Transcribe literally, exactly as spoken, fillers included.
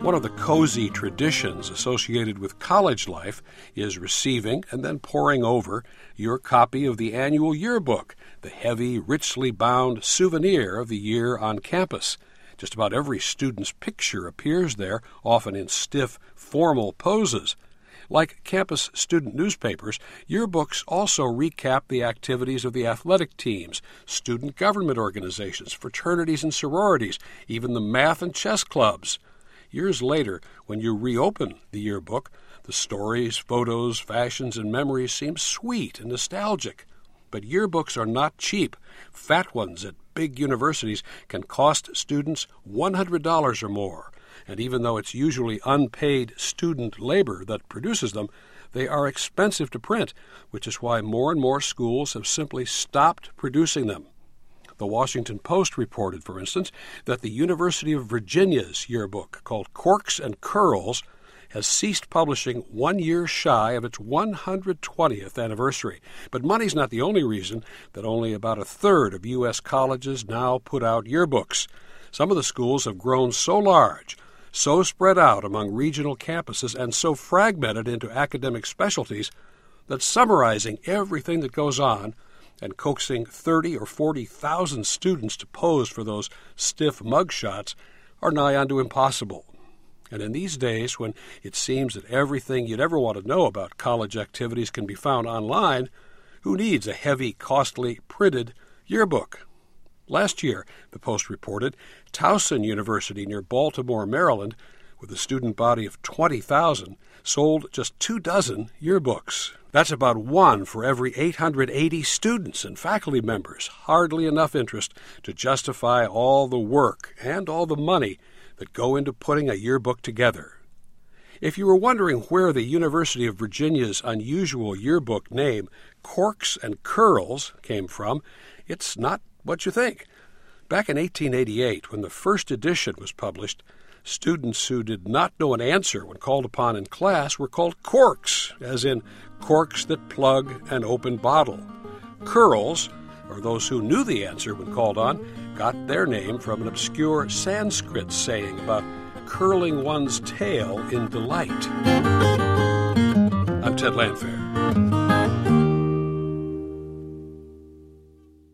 One of the cozy traditions associated with college life is receiving and then poring over your copy of the annual yearbook, the heavy, richly bound souvenir of the year on campus. Just about every student's picture appears there, often in stiff, formal poses. Like campus student newspapers, yearbooks also recap the activities of the athletic teams, student government organizations, fraternities and sororities, even the math and chess clubs. Years later, when you reopen the yearbook, the stories, photos, fashions, and memories seem sweet and nostalgic. But yearbooks are not cheap. Fat ones at big universities can cost students one hundred dollars or more. And even though it's usually unpaid student labor that produces them, they are expensive to print, which is why more and more schools have simply stopped producing them. The Washington Post reported, for instance, that the University of Virginia's yearbook, called Corks and Curls, has ceased publishing one year shy of its one hundred twentieth anniversary. But money's not the only reason that only about a third of U S colleges now put out yearbooks. Some of the schools have grown so large, so spread out among regional campuses, and so fragmented into academic specialties that summarizing everything that goes on and coaxing thirty or forty thousand students to pose for those stiff mugshots are nigh unto impossible. And in these days, when it seems that everything you'd ever want to know about college activities can be found online, who needs a heavy, costly, printed yearbook? Last year, the Post reported, Towson University near Baltimore, Maryland, with a student body of twenty thousand, sold just two dozen yearbooks. That's about one for every eight hundred eighty students and faculty members. Hardly enough interest to justify all the work and all the money that go into putting a yearbook together. If you were wondering where the University of Virginia's unusual yearbook name, Corks and Curls, came from, it's not what you think. Back in eighteen eighty-eight, when the first edition was published, students who did not know an answer when called upon in class were called corks, as in corks that plug an open bottle. Curls, or those who knew the answer when called on, got their name from an obscure Sanskrit saying about curling one's tail in delight. I'm Ted Landfair.